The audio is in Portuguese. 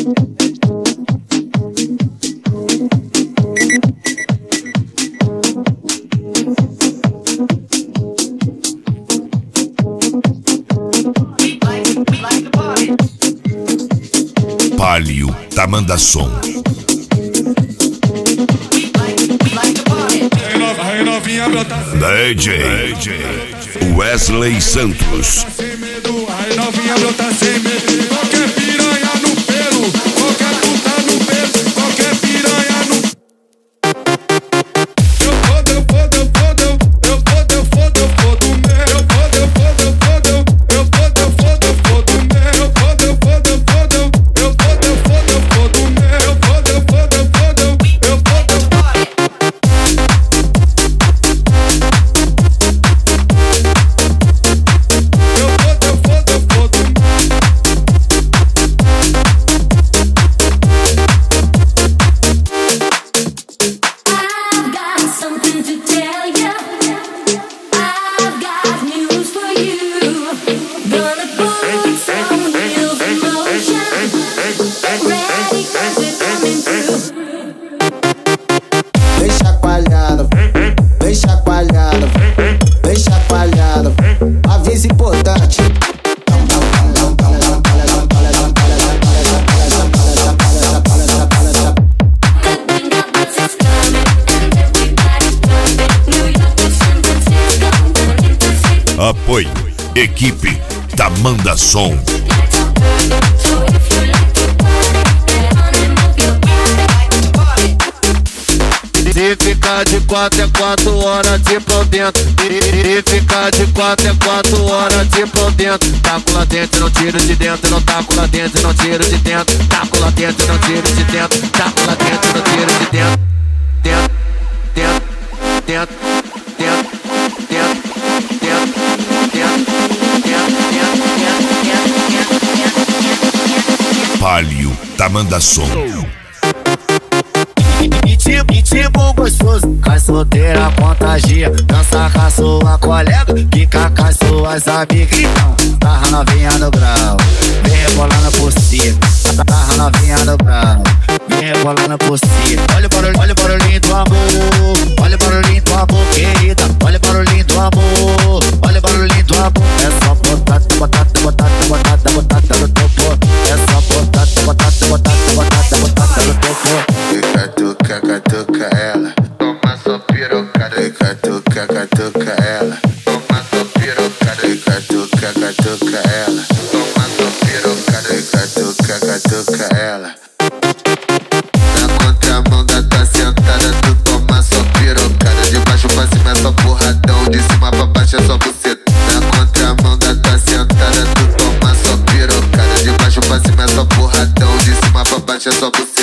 Palio Tamandason. DJ Wesley Santos. Aí novinha brota sem medo. Qualquer piranha no pelo, qualquer puta no pelo, qualquer piranha no. Eu fodo, eu fodo, eu fodo, eu fodo, eu fodo, eu fodo mesmo. Eu fodo, eu fodo, eu fodo, eu fodo, eu fodo, eu fodo mesmo. Eu fodo, eu fodo, eu fodo, eu fodo, eu fodo, eu fodo mesmo. Eu fodo, eu fodo, eu fodo, eu fodo, eu fodo. Aviso importante. Apoio Equipe Tamandason. Se ficar de 4 é 4 horas de pau dentro. Se ficar de 4 é 4 horas de pau dentro. Taco lá dentro, não tiro de dentro. Não taco lá dentro, não tiro de dentro. Taco lá dentro, não tiro de dentro. Taco lá dentro, não tiro de dentro. Dentro, dentro, dentro, dentro, dentro, dentro, dentro. Palio Tamandason. Ritmo gostoso, com a solteira contagia. Dança com a sua colega, fica com as suas amigas. Então, tarra novinha no grau, vem rebolando por cima. Tarra novinha no grau, vem rebolando por cima. Olha o barulhinho do amor, olha o barulhinho do amor, querida. Olha o barulhinho do amor, olha o barulhinho do amor. É só botar, botar, botar, botar, botar no topo. É só botar, botar, botar, botar, botar no topo. Catuca, catuca ela, toma sua pirocada. Catuca, catuca ela, toma sua pirocada. Catuca, catuca ela, toma sua pirocada. Catuca, catuca ela. Na contramão da tua sentada, tu toma sua pirocada. De baixo pra cima é só porradão, de cima pra baixo é só buceta. Na contramão da tua sentada, tu toma sua pirocada. De baixo pra cima é só porradão, de cima pra baixo é só buceta.